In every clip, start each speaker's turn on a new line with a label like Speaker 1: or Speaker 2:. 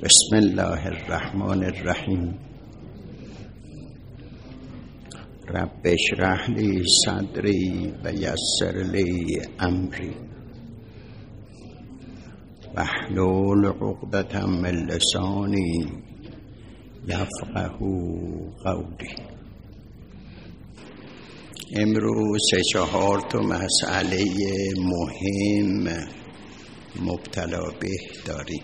Speaker 1: بسم الله الرحمن الرحیم. رب اشرح لی صدری و یسر لی امری واحلل عقدة من لسانی یفقهوا قولی. امروز 4 مسئله مهم مبتلا به داریم.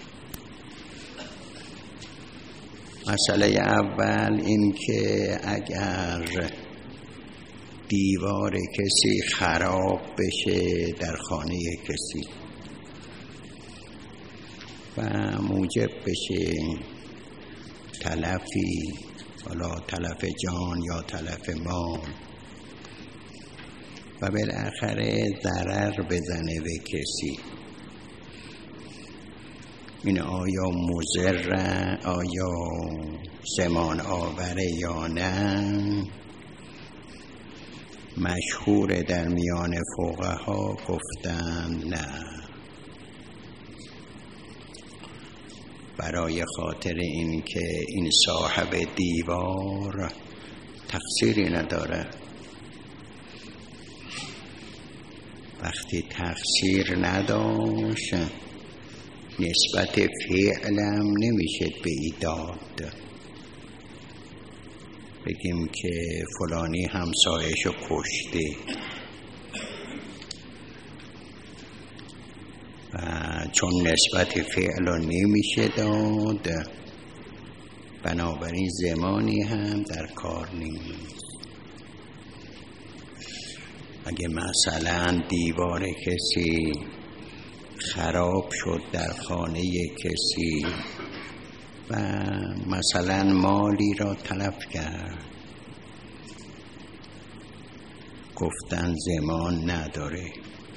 Speaker 1: مسئله اول این که اگر دیوار کسی خراب بشه در خانه کسی و موجب بشه تلفی، حالا تلف جان یا تلف مال و بالاخره ضرر بزنه به کسی، این آیا مضره، آیا زمان آوره یا نه؟ مشهور در میان فقها گفتند نه، برای خاطر این که این صاحب دیوار تقصیری نداره. وقتی تقصیر نداشت نسبت فعلم نمیشه به ایداد بگیم که فلانی همسایه‌شو کشته و چون نسبت فعل نمیشه داد بنابراین زمانی هم در کار نیست. اگه مثلا دیوار کسی خراب شد در خانه کسی و مثلا مالی را تلف کرد، گفتن زمان نداره،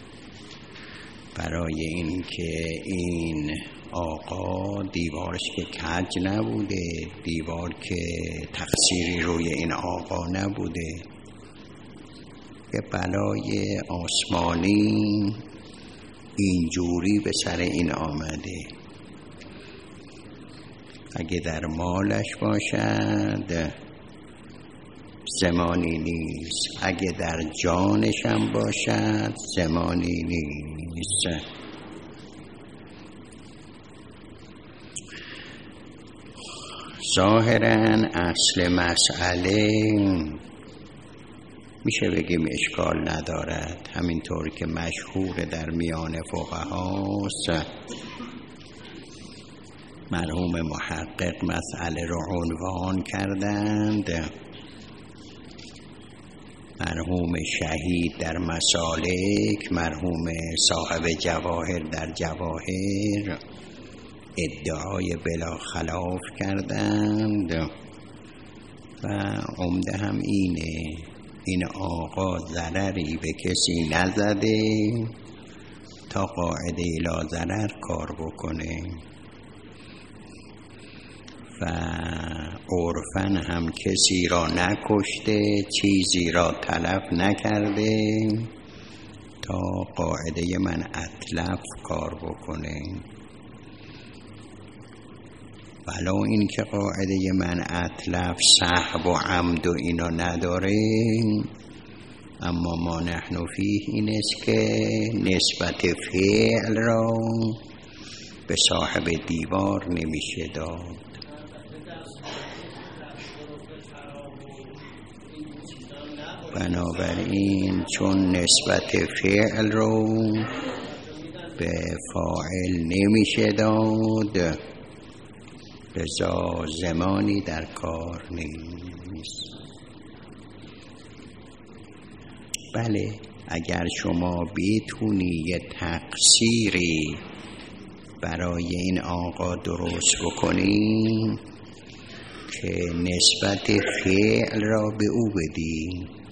Speaker 1: برای این که این آقا دیوارش که کج نبوده، دیوار که تقصیری روی این آقا نبوده، یه بلای آسمانی اینجوری به سر این آمده. اگه در مالش باشد زمانی نیست، اگه در جانش هم باشد زمانی نیست. ظاهراً اصل مسئله میشه بگیم اشکال ندارد، همینطور که مشهور در میان فقهاست. مرحوم محقق مسئله رو عنوان کردند، مرحوم شهید در مسالک، مرحوم صاحب جواهر در جواهر ادعای بلا خلاف کردند و عمده هم اینه، این آقا ضرری به کسی نزده تا قاعده لا ضرر کار بکنه و عرفاً هم کسی را نکشته، چیزی را تلف نکرده تا قاعده من اتلف کار بکنه. ولو این که قاعده من اتلف سهو و عمد و اینا نداره، اما ما نحن فیه این است که نسبت فعل را به صاحب دیوار نمیشه داد. بنابراین چون نسبت فعل رو به فاعل نمیشه داد، لذا زمانی در کار نیست. بله، اگر شما بتونی یه تقصیری برای این آقا درست بکنی که نسبت فعل را به او بدی،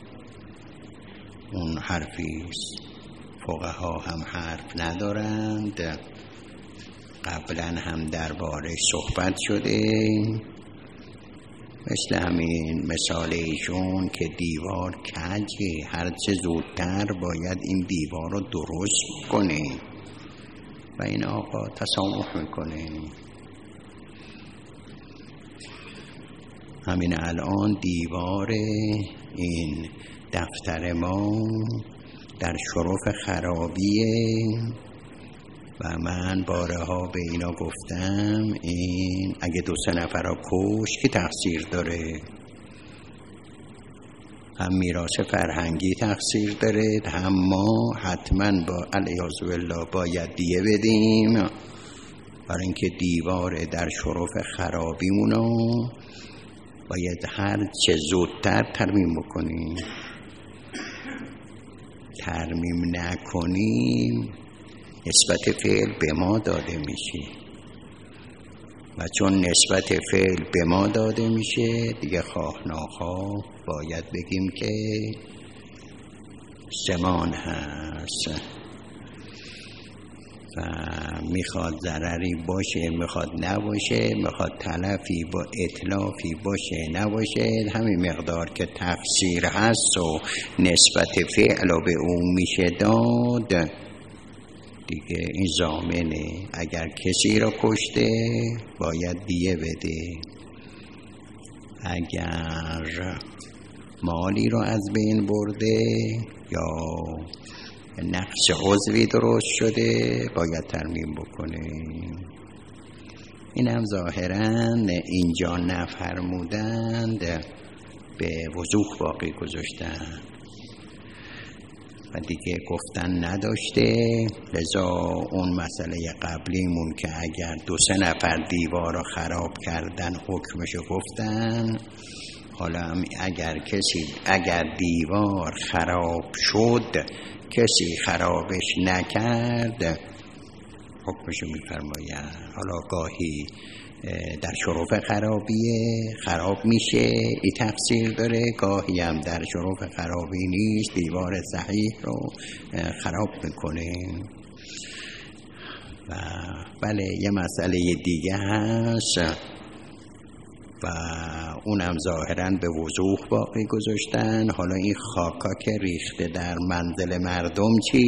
Speaker 1: اون حرفیست. فقها هم حرف ندارند، قبلا هم درباره صحبت شده، مثل همین مثال ایشون که دیوار کجه، هرچه زودتر باید این دیوار رو درست کنه و این آقا تسامح میکنه. همین الان دیوار این دفتر ما در شرف خرابیه و من بارها به اینا گفتم این اگه 2-3 نفر را کشت که تقصیر داره، هم میراث فرهنگی تقصیر داره، هم ما حتما با الیاذ بالله باید دیه بدیم برای اینکه دیوار در شرف خرابیمونو باید هر چه زودتر ترمیم بکنیم. ترمیم نکنیم نسبت فعل به ما داده میشه و چون نسبت فعل به ما داده میشه دیگه خواه ناخواه باید بگیم که زمان هست و میخواد ضرری باشه میخواد نباشه، میخواد تلفی با اتلافی باشه نباشه، همین مقدار که تقصیر هست و نسبت فعل به اون میشه داد دیگه این ضامنه. اگر کسی را کشته باید دیه بده، اگر مالی را از بین برده یا نقص عضوی درست شده باید ترمیم بکنه. این هم ظاهراً اینجا نفرمودند به وضوح باقی گذاشتن و دیگه گفتن نداشته. لذا اون مسئله قبلیمون که اگر 2-3 نفر دیوار رو خراب کردن حکمشو گفتن، حالا هم اگر دیوار خراب شد کسی خرابش نکرد حکمشو میفرماید. حالا گاهی در شرف خرابیه خراب میشه این تقصیر داره، گاهی هم در شرف خرابی نیست دیوار صحیح رو خراب میکنه. و بله یه مسئله دیگه هست و اونم ظاهراً به وضوح باقی گذاشتن. حالا این خاکا که ریخته در منزل مردم چی؟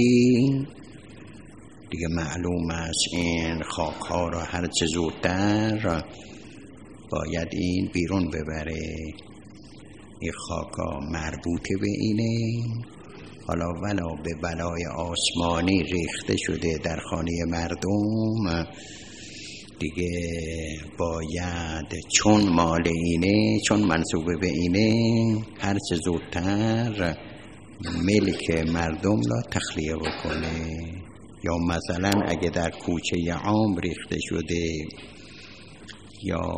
Speaker 1: دیگه معلوم است این خاک‌ها را هر چه زودتر باید این بیرون ببره. این خاک‌ها مربوطه به اینه، حالا ولا به بلای آسمانی ریخته شده در خانه مردم دیگه باید چون مال اینه، چون منسوب به اینه، هر چه زودتر ملک مردم را تخلیه بکنه. یا مثلا اگه در کوچه عام ریخته شده یا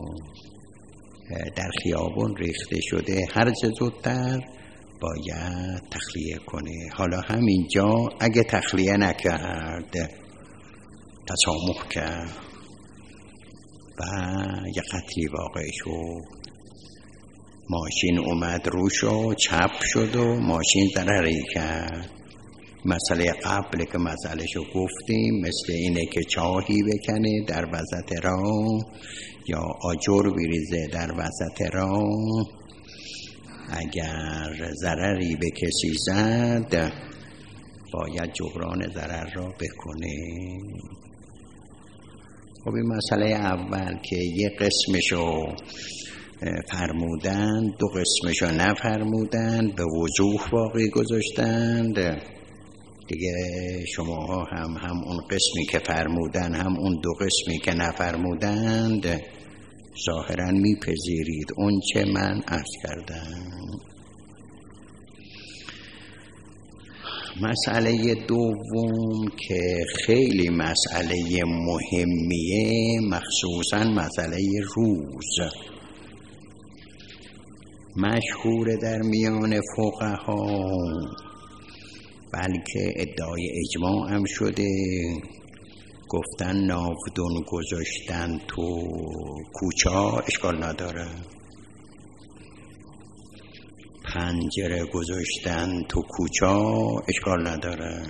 Speaker 1: در خیابون ریخته شده هر چه زودتر باید تخلیه کنه. حالا همینجا اگه تخلیه نکرد تسامح کرد و یه قتلی واقع شد، ماشین اومد روش و چپ شد و ماشین ضرری کرد. مسئله قبل که مسئله شو گفتیم مثل اینه که چاهی بکنه در وسط راه یا آجر بریزه در وسط راه، اگر ضرری به کسی زد باید جبران ضرر را بکنه. خب این مسئله اول که یه قسمشو فرمودند، 2 قسمشو نفرمودند، به وضوح باقی گذاشتند. دیگه شماها هم اون قسمی که فرمودن هم اون 2 قسمی که نفرمودند ظاهراً میپذیرید اون چه من عرض کردم. مسئله دوم که خیلی مسئله مهمیه، مخصوصاً مسئله روز، مشهور در میان فقها، بلکه ادعای اجماع هم شده، گفتن ناودون گذاشتن تو کوچه اشکال نداره، پنجره گذاشتن تو کوچه اشکال نداره،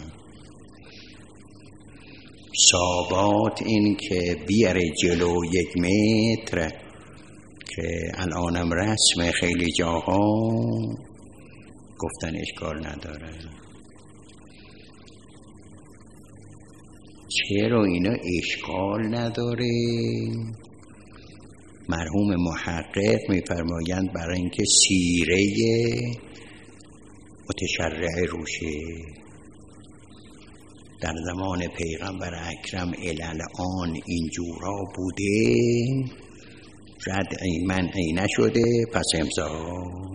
Speaker 1: ثابات این که بیاره جلو 1 متر که الانم رسم خیلی جاها، گفتن اشکال نداره. چرا اینا اشکال نداره؟ مرحوم محقق می‌فرمایند برای اینکه سیره متشرع روشه در زمان پیغمبر اکرم الان اینجورا بوده، ردعی منعی نشده، پس امضا.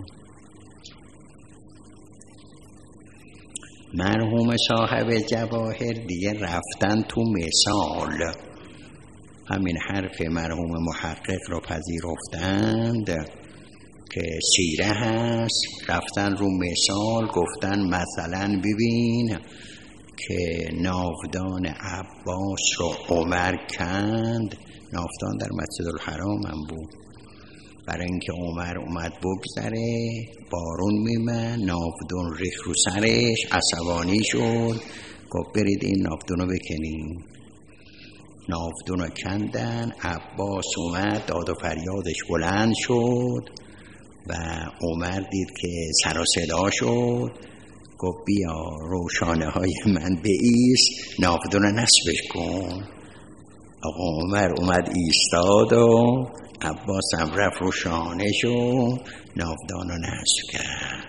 Speaker 1: مرحوم صاحب جواهر دیگه رفتن تو مثال، همین حرف مرحوم محقق رو پذیرفتند که سیره هست، رفتن رو مثال گفتن مثلا ببین که ناودان عباس رو عمر کند. ناودان در مسجد الحرام هم بود، برای اینکه عمر اومد بگذره، بارون میمن، ناودان ریخ رو سرش، عصبانی شد، گفت برید این ناودان رو بکنین. ناودان رو کندن، عباس اومد، داد و فریادش بلند شد و عمر دید که سر و صدا شد، گفت بیا روشانه های من بایست، ناودان رو نصبش کن. آقا عمر اومد ایستاد و عباس هم رفت روشانه شد، ناودان رو نصب کرد.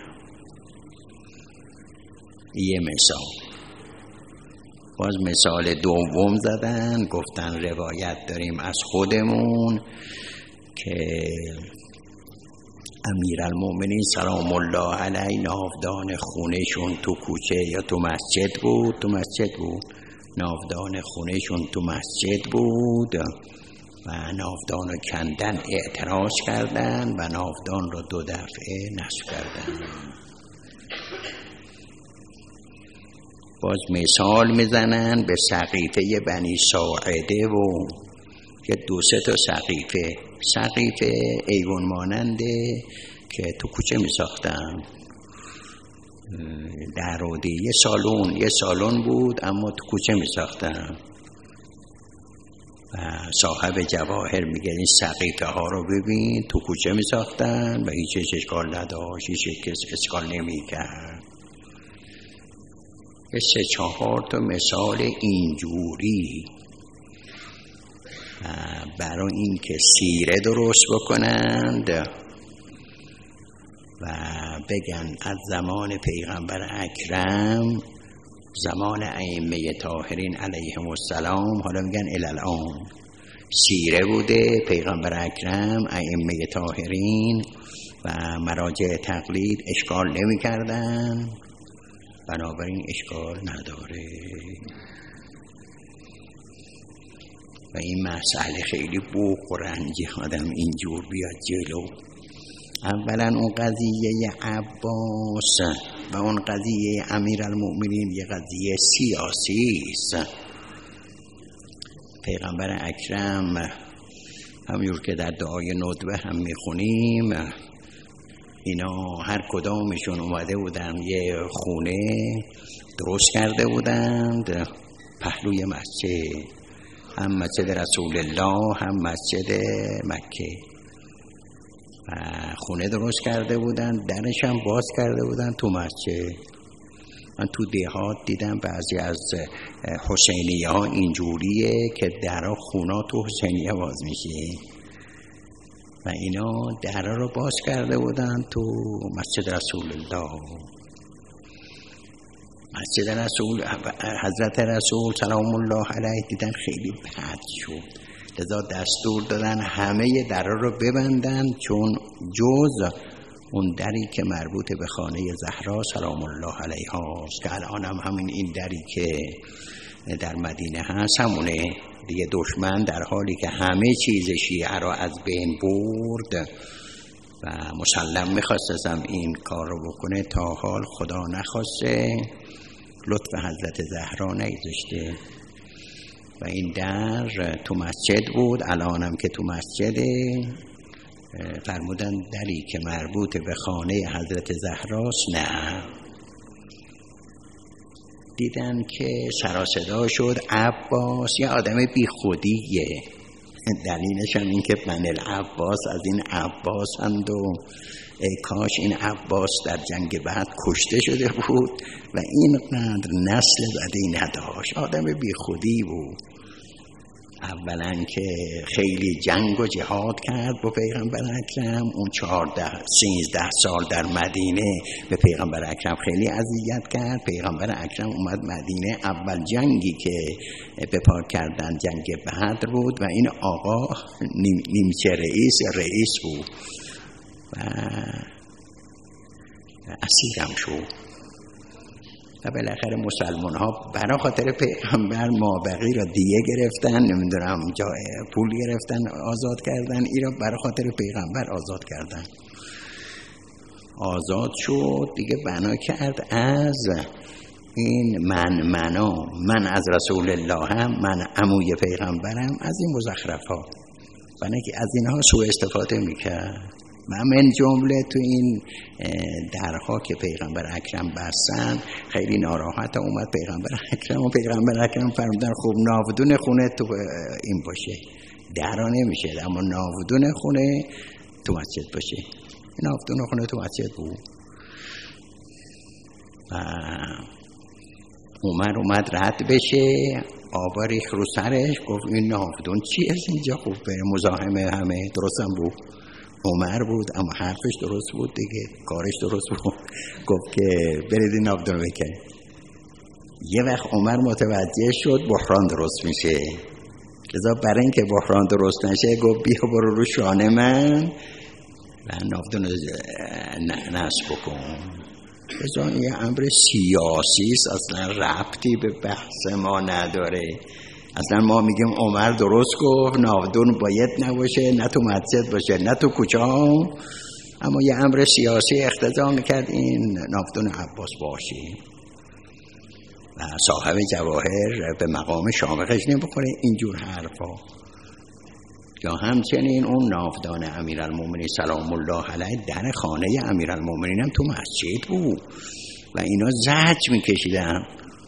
Speaker 1: یه مثال. باز مثال دوم زدن، گفتن روایت داریم از خودمون که امیرالمومنین سلام الله علیه ناودان خونهشون تو کوچه یا تو مسجد بود، تو مسجد بود، ناودان خونهشون تو مسجد بود و ناودان رو کندن، اعتراض کردن و ناودان رو 2 دفعه نصب کردن. باز مثال میزنن به سقیفه بنی ساعده و که 2-3 تا سقیفه ایوان ماننده که تو کوچه میساختن، در روده یه سالن بود اما تو کوچه میساختن. و صاحب جواهر میگه این سقیفه ها رو ببین تو کوچه میساختن و هیچ اشکال نداشت، هیچ کس اشکال نمیکرد. 3-4 تا مثال اینجوری برای این که سیره درست بکنند و بگن از زمان پیغمبر اکرم، زمان ائمه طاهرین علیهم السلام، حالا میگن الان سیره بوده، پیغمبر اکرم، ائمه طاهرین و مراجع تقلید اشکال نمی کردن، بنابراین اشکال نداره. و این مسئله خیلی بوق و رنجی آدم اینجور بیاد جلو. اولا اون قضیه عباس و اون قضیه امیرالمؤمنین یه قضیه سیاسی است. پیغمبر اکرم همونجور که در دعای ندبه هم میخونیم، اینا هر کدامشون اومده بودن یه خونه درست کرده بودند پهلوی مسجد، هم مسجد رسول الله هم مسجد مکه، خونه درست کرده بودن، درش هم باز کرده بودن تو مسجد. من تو دیهات دیدم بعضی از حسینیه ها اینجوریه که درها خونا تو حسینیه باز میشه و اینا درها رو باز کرده بودن تو مسجد رسول الله. مسجد رسول حضرت رسول سلام الله علیه دیدن خیلی بد شد، لذا دستور دادن همه درها رو ببندن، چون جز اون دری که مربوط به خانه زهرا سلام الله علیها است که الان هم همین این دری که در مدینه هست همونه دیگه. دشمن در حالی که همه چیز شیعه را از بین برد و مسلم میخواستم این کار رو بکنه، تا حال خدا نخواسته لطف حضرت زهرا نگذاشته و این در تو مسجد بود. الان هم که تو مسجده، فرمودن دری که مربوط به خانه حضرت زهراست نه. دیدن که سر و صدا شد، عباس یه آدم بی خودیه، دلیلش هم این که بن العباس از این عباس هند و ای کاش این عباس در جنگ بعد کشته شده بود و اینقدر نسل بدی نداشت، آدم بی خودی بود. اولا که خیلی جنگ و جهاد کرد با پیغمبر اکرم. اون 13 سال در مدینه به پیغمبر اکرم خیلی اذیت کرد. پیغمبر اکرم اومد مدینه، اول جنگی که به پا کردن جنگ بدر بود و این آقا نیمچه رئیس بود و اسیرم شد و بالاخره مسلمان ها برای خاطر پیغمبر مابقی را دیگه گرفتن، نمیدونم پول گرفتن آزاد کردن، این را برای خاطر پیغمبر آزاد کردن. آزاد شد دیگه، بنا کرد از این من از رسول الله هم، من عموی پیغمبرم، از این مزخرفات، بنا که از اینها سوء استفاده میکرد. من جمله تو این درها که پیغمبر اکرم بستن خیلی ناراحت اومد پیغمبر اکرم و پیغمبر اکرم فرمودن خوب ناودون خونه تو این باشه، درها نمیشه اما ناودون خونه تو مسجد باشه. ناودون خونه تو مسجد بود. عمر اومد رد بشه، آبا ریخ رو سرش، گفت این ناودون چیه اینجا؟ خوب به مزاحم همه درستم بود. عمر بود اما حرفش درست بود دیگه، کارش درست بود. گفت که برید این ناودون بکن. یه وقت عمر متوجه شد بحران درست میشه، لذا برای اینکه بحران درست نشه گفت بیا برو رو شانه من و ناودون نصب بکن. لذا یه امر سیاسی است، اصلا ربطی به بحث ما نداره. اصلا ما میگیم عمر درست گفت ناودون باید نباشه، نه تو مسجد باشه نه تو کوچه ها، اما یه امر سیاسی اقتضا میکرد این ناودون عباس باشه و صاحب جواهر به مقام شامخش نمیخوره اینجور حرفا. یا همچنین اون ناودان امیرالمومنین سلام الله علیه در خانه امیرالمومنین هم تو مسجد بود و اینا زجر میکشیدن،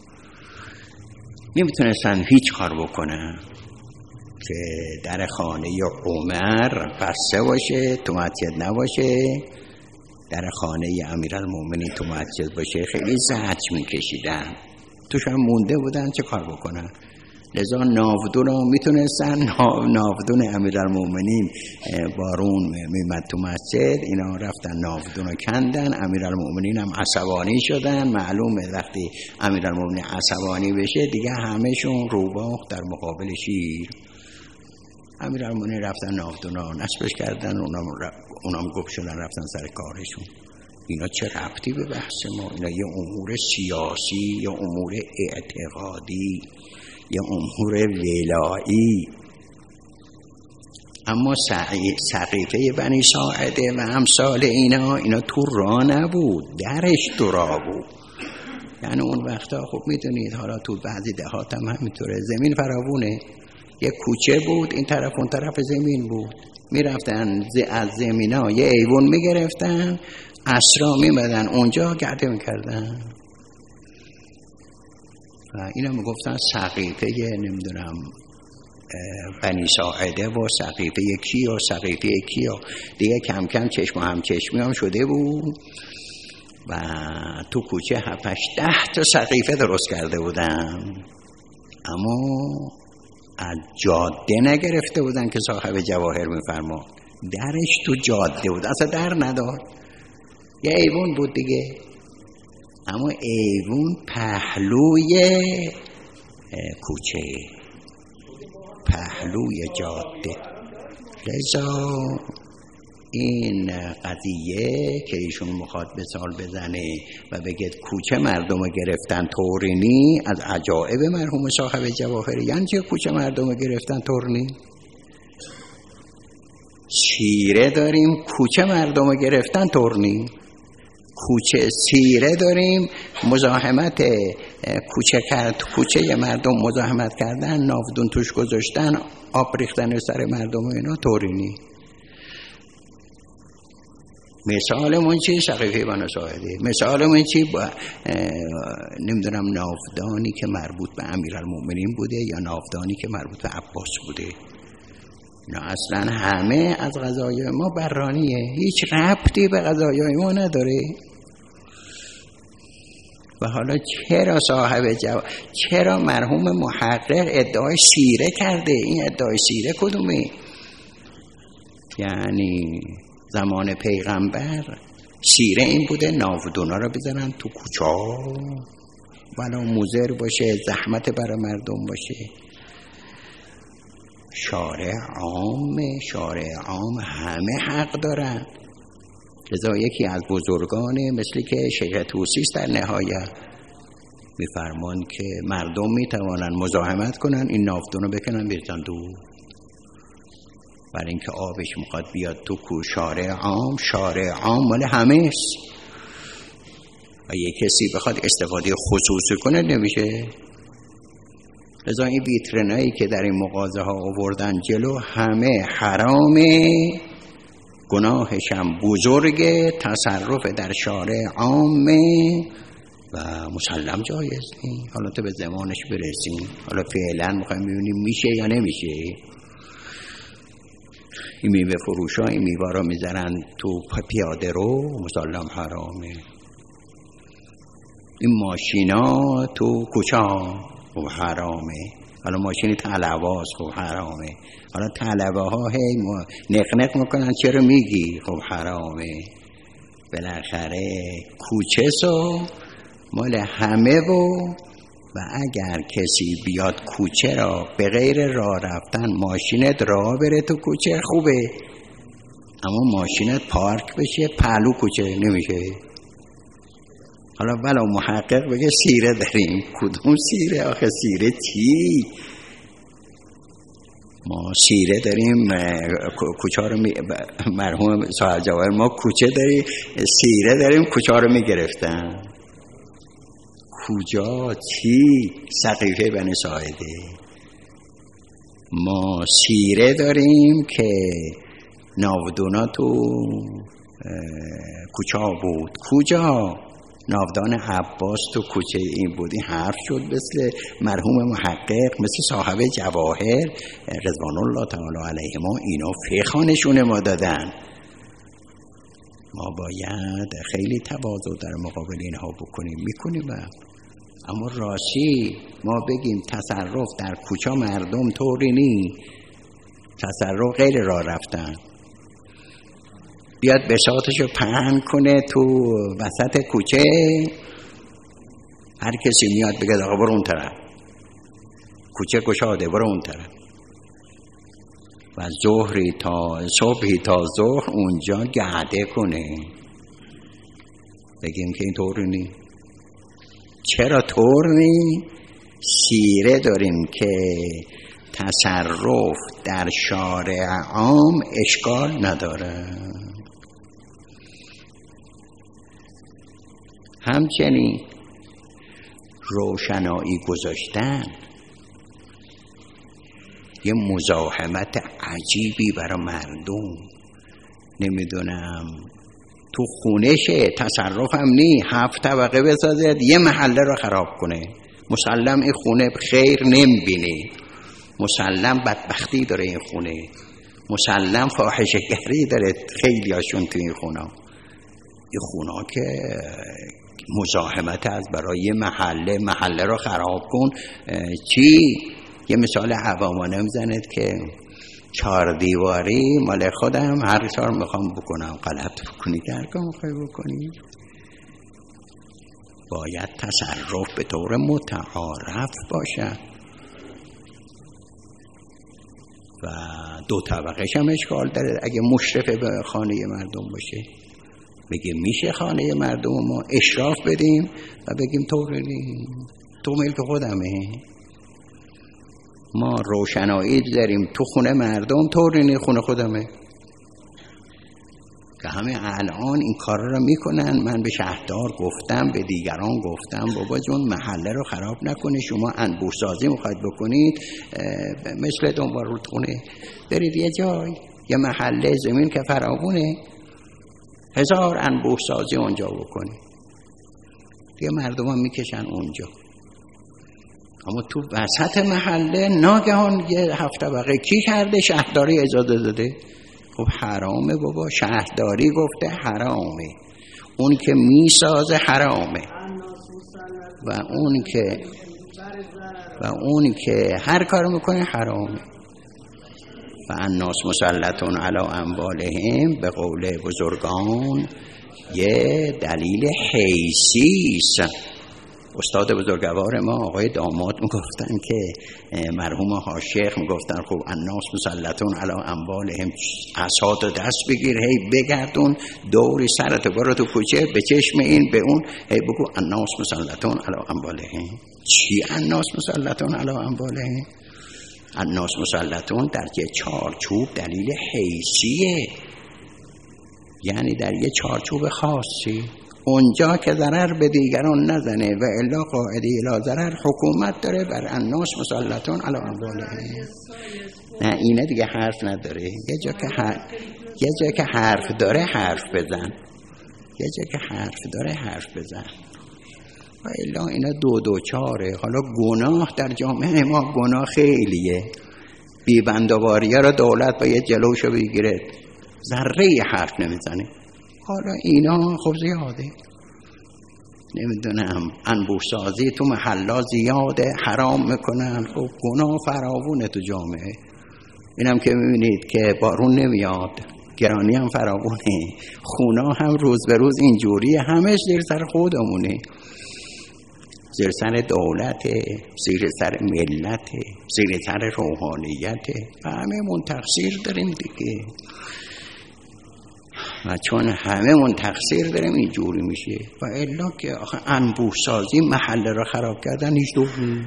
Speaker 1: نمیتونستن هیچ کار بکنن که در خانه عمر بسته باشه تو مسجد نباشه، در خانه امیرالمومنین تو مسجد باشه. خیلی زجر میکشیدن، توش هم مونده بودن چه کار بکنن. لذا ناودون رو میتونستن، ناودون امیرالمومنین بارون میمد تو مسجد، اینا رفتن ناودون رو کندن. امیرالمومنین هم عصبانی شدن. معلومه وقتی امیرالمومنین عصبانی بشه دیگه همهشون روباه در مقابل شیر. امیرالمومنین رفتن ناودون رو نصبش کردن، اونام گفت شدن رفتن سر کارشون. اینا چه ربطی به بحث ما؟ اینا یه امور سیاسی یا امور اعتقادی یا امور ولایی. اما سقیفه بنی ساعده و امثال اینا تو راه نبود، درش تو راه بود. یعنی اون وقتا خب میدونید، حالا تو بعضی دهات هم همینطوره، زمین فراوونه، یه کوچه بود این طرف اون طرف زمین بود، میرفتن از زمینا یه ایوون میگرفتن، اسرا میمدن اونجا گرده میکردن و اینا میگفتن سقیفه نمیدونم بنی ساعده و سقیفه کیا سقیفه کیا. دیگه کم کم چشم هم چشمی هم شده بود و تو کوچه 7-8-10 تا سقیفه درست کرده بودن، اما از جاده نگرفته بودن که صاحب جواهر میفرما، درش تو جاده بود، اصلا در ندار، یه ایوون بود دیگه، اما ایوون پهلوی کوچه، پهلوی جاده. لذا این قضیه که ایشون میخواد به سال بزنه و بگه کوچه مردم گرفتن تورینی، از عجائب مرحوم صاحب جواهر. یعنی چه کوچه مردم گرفتن تورینی؟ سیره داریم کوچه مردم گرفتن تورینی، کوچه سیره داریم مزاحمت کوچه مردم مزاحمت کردن، ناودون توش گذاشتن، آب ریختن سر مردم و اینا تورینی. مثالمون چی؟ سقیفه بنی ساعده. مثالمون چی؟ نمیدونم ناودانی که مربوط به امیرالمومنین بوده یا ناودانی که مربوط به عباس بوده. نه اصلا همه از قضایای ما برانیه، هیچ ربطی به قضایای ما نداره. و حالا چرا چرا مرحوم محقق ادعای سیره کرده؟ این ادعای سیره کدومه؟ یعنی زمان پیغمبر سیره این بوده ناودونا رو بذارن تو کوچه ولی مضر باشه، زحمت برای مردم باشه. شارع عام همه حق دارن. لذا یکی از بزرگان مثل که شیخ طوسی در نهایت میفرمان که مردم میتوانن مزاحمت کنن، این ناودون رو بکنن بریزن دور، برای اینکه آبش میخواد بیاد تو شارع عام مال همه است و یک کسی بخواد استفاده خصوصی کنه نمیشه. لذا این ویترینایی که در این مغازه ها آوردن جلو همه حرامه، گناهش هم بزرگه، تصرف در شارع عامه و مسلم جایز نیست. حالا تو به زمانش برسیم، حالا فعلا میخوایم ببینیم میشه یا نمیشه. این میوه فروش ها این میوه را میذارن تو پیاده رو، مسلم حرامه. این ماشینا تو کوچه خب حرامه. حالا ماشین طلباست خب حرامه. حالا طلبه ها هی نقنق میکنن چرا میگی خب حرامه. بالاخره کوچه سو مال همه و اگر کسی بیاد کوچه را به غیر راه رفتن ماشینت راه بره تو کوچه خوبه، اما ماشینت پارک بشه پهلو کوچه نمیشه. حالا ولو محقق بگه سیره داریم، کدوم سیره آخه؟ سیره چی؟ ما سیره داریم کوچه رو مرحوم صاحب جواهر ما کوچه داریم، سیره داریم کوچه رو میگرفتن. کجا؟ چی؟ سقیفه بنی ساعده. ما سیره داریم که ناودونا تو کوچه بود. کجا؟ ناودان عباس تو کوچه این بود. این حرف شد مثل مرحوم محقق، مثل صاحب جواهر رضوان الله تعالی علیه ما، اینا فقهانشون ما دادن. ما باید خیلی تواضع در مقابل اینها بکنیم، میکنیم. اما راستی ما بگیم تصرف در کوچه مردم طوری نی، تصرف غیر راه رفتن، بیاد بساطشو پهن کنه تو وسط کوچه، هر کسی میاد بگه آقا برو اون طرف، کوچه گشاده برو اون طرف، و ظهری تا صبحی تا ظهر اونجا گرده کنه. بگیم که این طور نی. چرا طور نی؟ سیره داریم که تصرف در شارع عام اشکال نداره. همچنین روشنایی گذاشتن یه مزاحمت عجیبی برای مردم. نمیدونم تو خونهشه، تصرف هم نی، 7 طبقه بسازد یه محله رو خراب کنه. مسلم این خونه خیر نمیبینه، مسلم بدبختی داره این خونه، مسلم فاحشه‌گری داره خیلی هاشون تو این خونه. این خونه که مزاحمت از برای محله رو خراب کن. چی؟ یه مثال عوامانه میزند که 4 دیواری مال خودم هر سال میخوام بکنم، غلط بکنی که هر کار میخوای بکنی. باید تصرف به طور متعارف باشه و 2 طبقهش هم اشکال داره. اگه مشرف به خانه مردم باشه بگه میشه خانه مردم ما اشراف بدیم و بگیم تو ملک خودمه. ما روشنایی داریم تو خونه مردم، طوری خونه خودمه. که همه الان این کار رو میکنن. من به شهردار گفتم، به دیگران گفتم بابا جون محله رو خراب نکنید، شما انبوه سازی میخواید بکنید مثل دنبال رودخونه، برید یه جای یه محله زمین که فراوونه 1000 انبوه سازی اونجا بکنید، دیگه مردم هم میکشن اونجا. اما تو وسط محله ناگهان یه 7 طبقه کی کرده؟ شهرداری اجازه داده. خب حرامه بابا، شهرداری گفته حرامه، اون که میسازه حرامه. و اون که هر کار میکنه حرامه. و الناس مسلطون علی اموالهم به قول بزرگان یه دلیل حیثی است. استاد بزرگوار ما آقای داماد میگفتن که مرحوم حاج‌شیخ میگفتن خب الناس مسلطون علی اموالهم، عصاتو دست بگیر هی بگردون دور سرتو برو تو کوچه به چشم این به اون هی بگو الناس مسلطون علی اموالهم. چی الناس مسلطون علی اموالهم؟ الناس مسلطون در یه چارچوب دلیل حیثیه، یعنی در یه چارچوب خاصی، اونجا که ضرر به دیگران نزنه و الا قاعده لا ضرر حکومت داره بر الناس مسلطون علی اموالهم. نه اینه دیگه حرف نداره. یه جا که حرف داره حرف بزن، یه جا که حرف داره حرف بزن و الا اینا دو چاره. حالا گناه در جامعه ما گناه خیلیه، بیبندواری ها رو دولت باید جلوشو بگیره، ذره حرف نمیزنه. حالا اینا خب زیاده، نمیدونم انبوه سازی تو محلا زیاده، حرام میکنن، خب گناه فراوونه تو جامعه. اینم که میبینید که بارون نمیاد، گرانی هم فراوونه، خونا هم روز به روز اینجوریه، همش زیر سر خودمونه، زیر سر دولته، زیر سر ملته، زیر سر روحانیته و همه من تقصیر داریم دیگه. و چون همه من تقصیر داریم اینجوری میشه. و الا که آخه انبوه سازی محله رو خراب کردن هیچ دوری.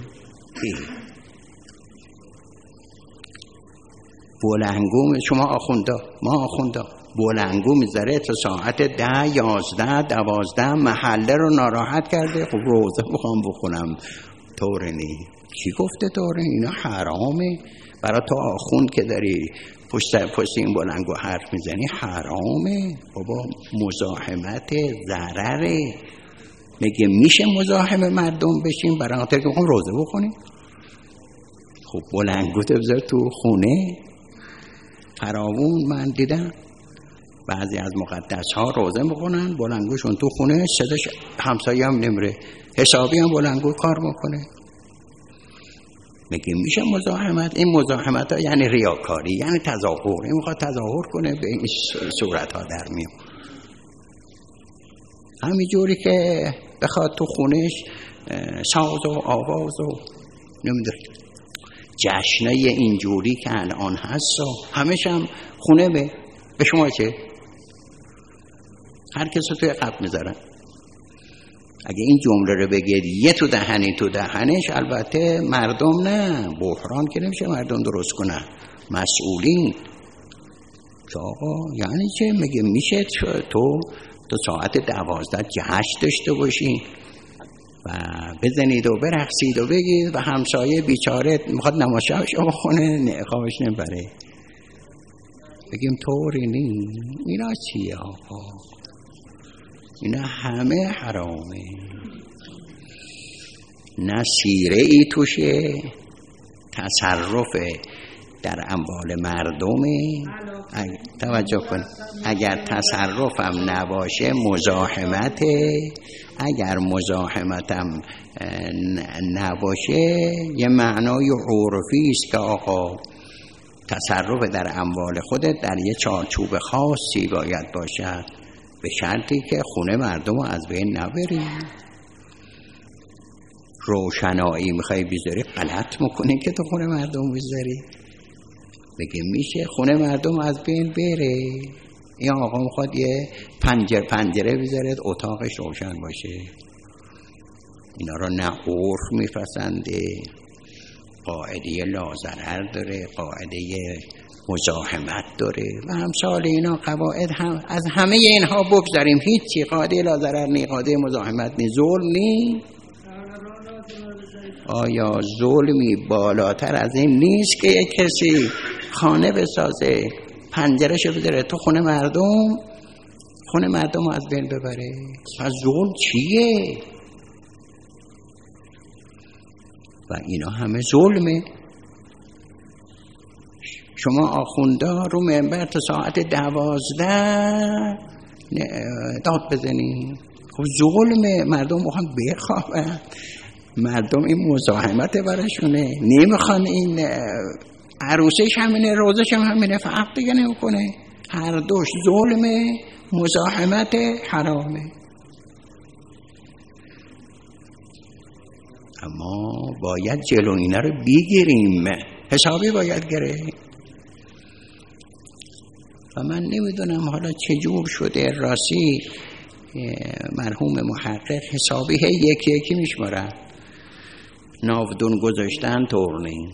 Speaker 1: بولنگو شما آخوندا، ما آخوندا بولنگو میذاره تا ساعت 10 11 12 محله رو ناراحت کرده. خب روزه بخوام بخونم طور نی، کی گفته طوره؟ اینا حرامه. برای تو آخوند که داری پشت این بلنگو حرف میزنی حرامه. بابا مزاحمت ضرره. میگه میشه مزاحم مردم بشیم برای خاطر که بخوام روزه بخونیم؟ خب بلنگو تو بذار تو خونه. فراوون من دیدم بعضی از مقدس ها روزه میخونن بلنگوشون تو خونه، صداش همسایه هم نمیره، حسابی هم بلنگو کار میکنه. میگه میشه مزاحمت؟ این مزاحمت ها یعنی ریاکاری، یعنی تظاهر. این میخواد تظاهر کنه به این صورت ها در میاد. همین جوری که بخواد تو خونش ساز و آواز و نمیدونم جشنه اینجوری که الان هست و همش هم خونه به شما چه؟ هر کس رو توی قبل میذارن. اگه این جمله رو بگید یه تو دهنی تو دهنش، البته مردم نه، بحران که نمیشه مردم درست کنن، مسئولین. که آقا یعنی چه؟ میگه میشه تو ساعت 12 جشن داشته باشین و بزنید و برقصید و بگید و همسایه بیچاره میخواد نماشه‌اش رو بخونه خوابش نمیبره. بگیم طوری نی. اینا چیه آقا؟ اینا همه حرامه. نه سیره ای توشه، تصرف در اموال مردمه. توجه کن، اگر تصرفم نباشه مزاحمته، اگر مزاحمتم نباشه یه معنای عرفی است که آقا تصرف در اموال خودت در یه چارچوب خاصی باید باشد، به شرطی که خونه مردم رو از بین نبری. روشنایی میخوای بذاری غلط میکنی که تو خونه مردم بذاری. بگه میشه خونه مردم از بین بره. این آقا میخواد یه پنجره بذارد اتاقش روشن باشه. اینا رو نه عرف میپسنده، قاعده لازرر داره، قاعده مزاحمت داره و همسال اینا قواعد. هم از همه اینها بگذاریم، هیچی قاعده لازرر نی، قاعده مزاحمت نی، ظلم نی. آیا ظلمی بالاتر از این نیست که یک کسی خانه بسازه، پنجرهشو بذاره تو خونه مردم از بین ببره؟ و ظلم چیه؟ و اینا همه ظلمه. شما آخوندا رو منبر تا ساعت 12 داد بزنی، خب ظلمه، مردم میخوان بخوابن، مردم این مزاحمت براشونه، نمیخوان. این عروسش همینه، روزش هم همینه، فرق دیگه نمیکنه، هر دوش ظلمه، مزاحمت حرامه. اما باید جلو اینا رو بگیریم، حسابی باید گرفت. و من نمیدونم حالا چجور شده، راستی مرحوم محقق حسابی یکی یکی میشماره، ناودون گذاشتن تورنی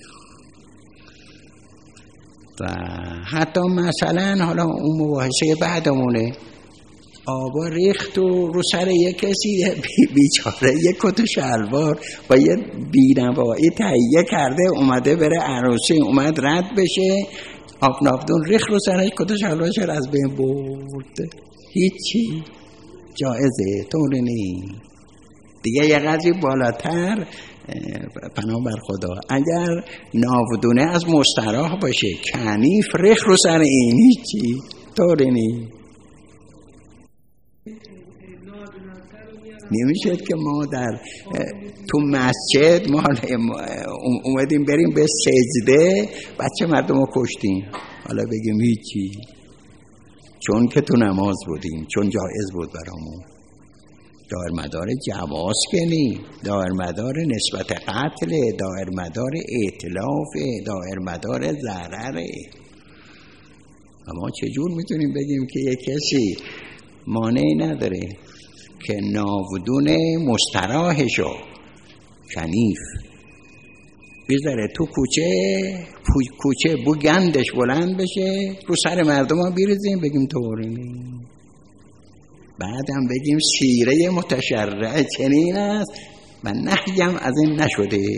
Speaker 1: و حتی مثلا حالا اون مباحثه بعدمونه، آبا ریخت و رو سر یک کسی بیچاره یک کت و شلوار با یه بینوایی تهیه کرده اومده بره عروسی، اومد رد بشه، آب ناودون ریخت رو سرش، کت و شلوارش از بین برد. هیچی جایزه، طوری نی دیگه. یه قدری بالاتر پناه بر خدا، اگر ناودونه از مستراح باشه، کنیف ریخت رو سر این، هیچی طوری نی. نمیشه که ما در تو مسجد ما اومدیم بریم به سجده، بچه مردم رو کشتیم، حالا بگیم هیچی، چون که تو نماز بودیم، چون جایز بود برامون. دایر مدار جواز کنی، دایر مدار نسبت قتل، دایر مدار ائتلاف، دایر مدار ضرره. اما چجور میتونیم بگیم که یک کسی مانعی نداره که ناودون مستراحشو کنیف بذاره تو کوچه بو گندش بلند بشه، رو سر مردم ها بیرزیم، بگیم طوری. بعدم بگیم سیره متشرع چنین است و نهیم از این نشده.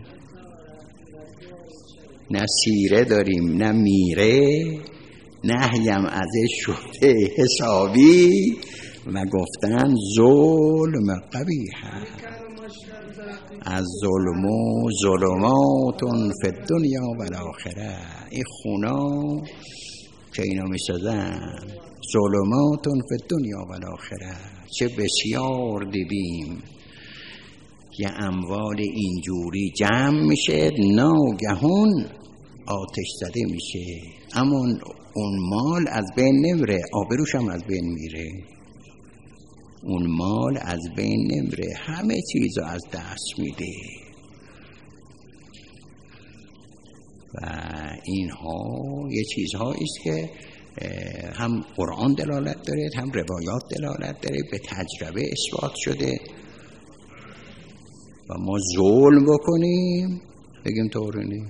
Speaker 1: نه سیره داریم نه میره، نهیم ازش شده حسابی و گفتن ظلم قبیح. از ظلم و ظلماتون فی الدنیا و الاخره. این خونا که اینا میسازن، ظلماتون فی الدنیا و الاخره. چه بسیار دیدیم یه اموال اینجوری جمع میشه، ناگهان آتش زده میشه، اما اون مال از بین نمیره، آبروش هم از بین میره. اون مال از بین نمیره، همه چیزو از دست میده. و اینها یه چیزهایی است که هم قرآن دلالت داره، هم روایات دلالت داره، به تجربه اثبات شده. و ما ظلم بکنیم بگیم طورونی.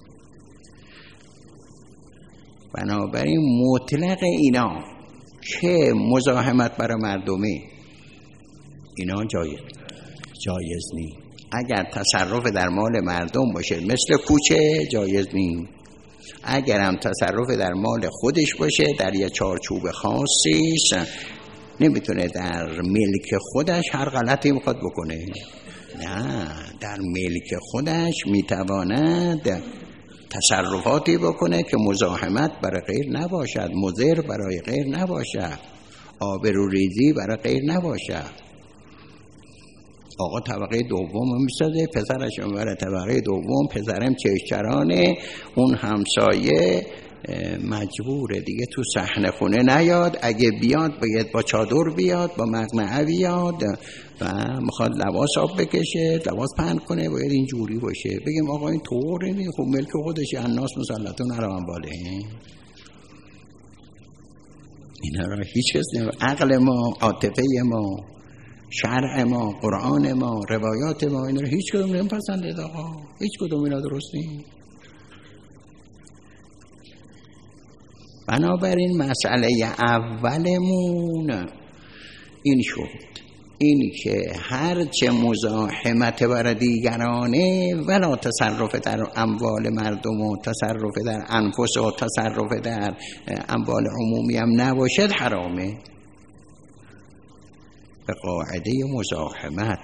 Speaker 1: بنابراین مطلق اینا که مزاحمت برای مردمه، اینا جایز نی. اگر تصرف در مال مردم باشه مثل کوچه، جایز نی. اگر هم تصرف در مال خودش باشه، در یه چارچوب خاصیش، نمیتونه در ملک خودش هر غلطی میخواد بکنه. نه، در ملک خودش میتواند تصرفاتی بکنه که مزاحمت برای غیر نباشد، مضر برای غیر نباشد، آبروریزی برای غیر نباشد. آقا طبقه دوم میسازه، پسرش اونور طبقه دوم، پسرم چشچرانه، اون همسایه مجبوره دیگه تو صحنه خونه نیاد، اگه بیاد باید با چادر بیاد، با مقنعه بیاد و میخواد لباس آب بکشه، لباس پهن کنه، باید این جوری باشه. بگیم آقا این طوره نی، خب ملک خودش، الناس مسلطون علی اموالهم. اینا را هیچ کس نمید. عقل ما، عاطفه ما، شرع ما، قرآن ما، روایات ما، اینا را هیچ کدوم نمیپسنده. آقا هیچ کدوم اینا درست نیست. بنابراین مسئله اولمون این شد، این که هرچه مزاحمت بر دیگرانه ولا تصرف در اموال مردم و تصرف در انفس و تصرف در اموال عمومی هم نباشد حرامه. به قاعده مزاحمت.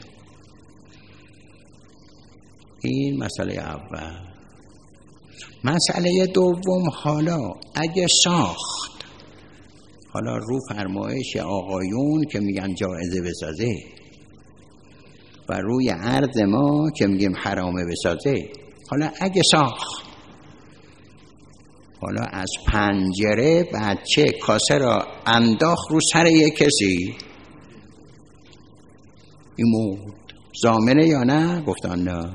Speaker 1: این مسئله اول. مسئله دوم، حالا اگه ساخت، حالا رو فرمایش آقایون که میگن جایزه بسازه و روی عرض ما که میگیم حرامه بسازه. حالا اگه ساخت، حالا از پنجره بچه کاسه را انداخت رو سر یک کسی، این مرد، ضامنه یا نه؟ گفتن نه.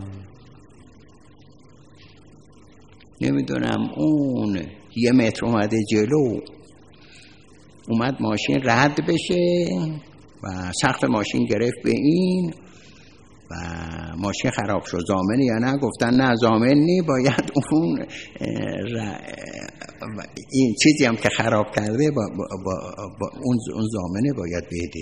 Speaker 1: نمیدونم اون 1 متر اومده جلو، اومد ماشین رد بشه و سقف ماشین گرفت به این و ماشین خراب شد، ضامنه یا نه؟ گفتن نه ضامن نی، باید اون این چیزی هم که خراب کرده با اون ضامنه باید بده.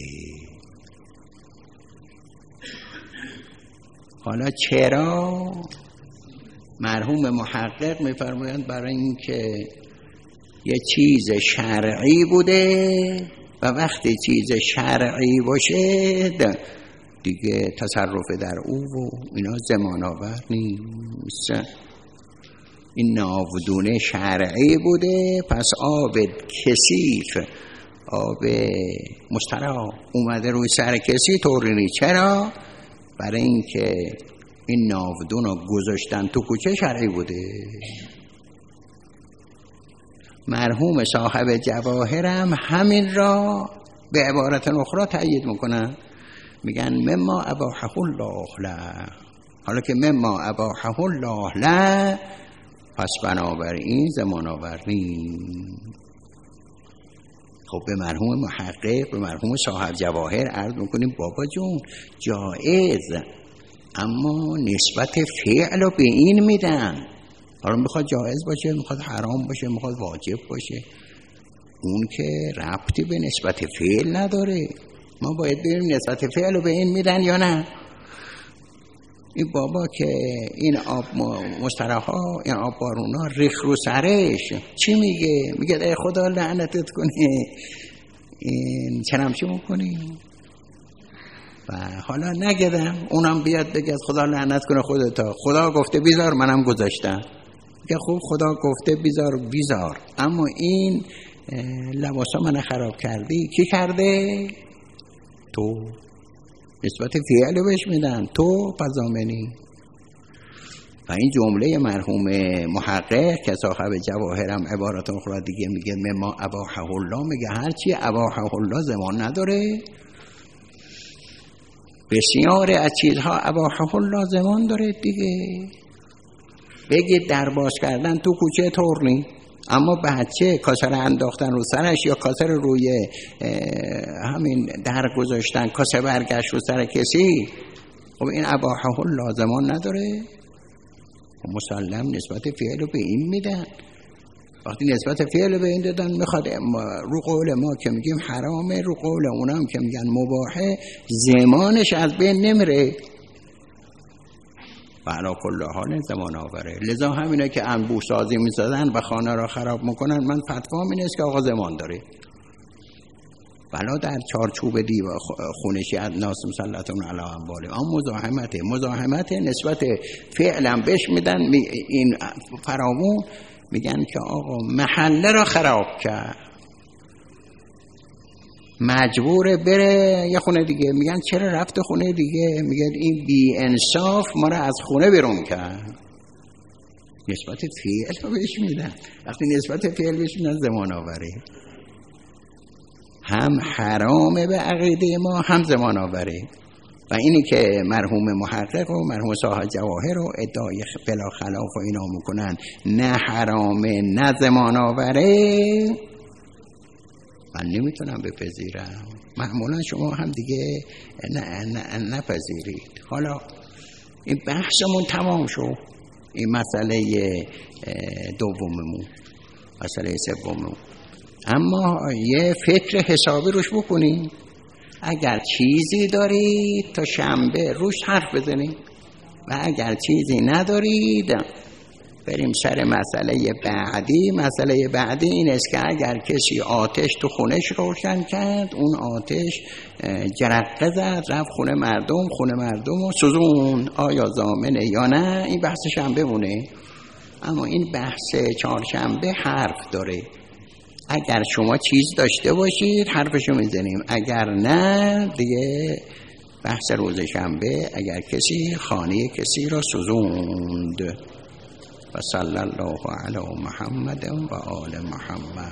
Speaker 1: حالا چرا؟ مرحوم محقق میفرمایند برای اینکه یه چیز شرعی بوده و وقتی چیز شرعی باشه دیگه تصرف در او و اینا زمان آور نیست. این ناودونه شرعی بوده، پس آب کثیف، آب مستراح اومده روی سر کسی طوری. چرا؟ برای اینکه این ناودون رو گذاشتن تو کوچه شرعی بوده. مرحوم صاحب جواهرم همین را به عبارت اخرى تأیید میکنن، میگن مما اباحه الله له. حالا که مما اباحه الله له، پس بنابراین زمان آور نیست. خب به مرحوم محقق، به مرحوم صاحب جواهر عرض میکنیم بابا جون جایز، اما نسبت فعل رو به این میدن. حالا میخواد جایز باشه، میخواد حرام باشه، میخواد واجب باشه، اون که ربطی به نسبت فعل نداره. ما باید ببینیم نسبت فعل رو به این میدن یا نه. این بابا که این آب مستراحا، این آب بارونا ریخ رو سرش، چی میگه؟ میگه ای خدا لعنتت کنه، این چرم چی میکنی؟ و حالا نگدم اونم بیاد بگه خدا لعنت کنه خودتا، خدا گفته بیزار منم گذاشتم. میگه خوب خدا گفته بیزار، اما این لباسا من خراب کردی، کی کرده؟ تو. نسبت فعل بهش میدن، تو پزامنی. و این جمله مرحوم محقق که صاحب جواهرم عبارت اخرى دیگه میگه مما اباحه الله، میگه هرچی اباحه الله زمان نداره. بسیار از چیزها اباحه الله زمان داره دیگه. بگید در باز کردن تو کوچه طور، اما بچه کاسه رو انداختن رو سرش یا کاسه رو روی همین در گذاشتن، کاسه برگشت رو سر کسی، خب این اباحه الله زمان نداره. مسلم نسبت فعل رو به این میدن. وقتی نسبت فعل به این دادن، میخواد رو قول ما که میگیم حرامه، رو قول اونم که میگن مباحه، زمانش از بین نمیره و علا کل حال زمان آوره. لذا همینه که انبوه سازی میزدن و خانه را خراب میکنن، من فتوام این است که آقا زمان داره، ولا در چارچوب دیو خونشی ناس مسلطون علی اموالهم. اما مزاحمت نسبت فعلا بهش میدن. این فرامون میگن که آقا محله را خراب کرد، مجبوره بره یه خونه دیگه. میگن چرا رفت خونه دیگه؟ میگن این بی انصاف ما را از خونه بیرون کرد. نسبت فعل بهش میدن. وقتی نسبت فعل بهش میدن زمان آوره، هم حرامه به عقیده ما، هم زمان آوره. و اینی که مرحوم محقق و مرحوم صاحب جواهر و ادعای بلا خلاف و اینا میکنن نه حرامه نه زمان آوره، من نمیتونم بپذیرم. معمولا شما هم دیگه نپذیرید. حالا این بحثمون تمام شد. این مسئله دوممون، مسئله سوممون، اما یه فکر حسابی روش بکنیم. اگر چیزی دارید تا شنبه روش حرف بزنید و اگر چیزی ندارید بریم سر مسئله بعدی. مسئله بعدی این است که اگر کسی آتش تو خونش روشن کرد، اون آتش جرقه زد رفت خونه مردم و سوزون، آیا ضامنه یا نه؟ این بحث شنبه مونه. اما این بحث چهارشنبه حرف داره. اگر شما چیز داشته باشید حرفشو میزنیم، اگر نه دیگه بحث روز شنبه. اگر کسی خانه کسی را سوزوند. و صلی الله علی محمد و آل محمد.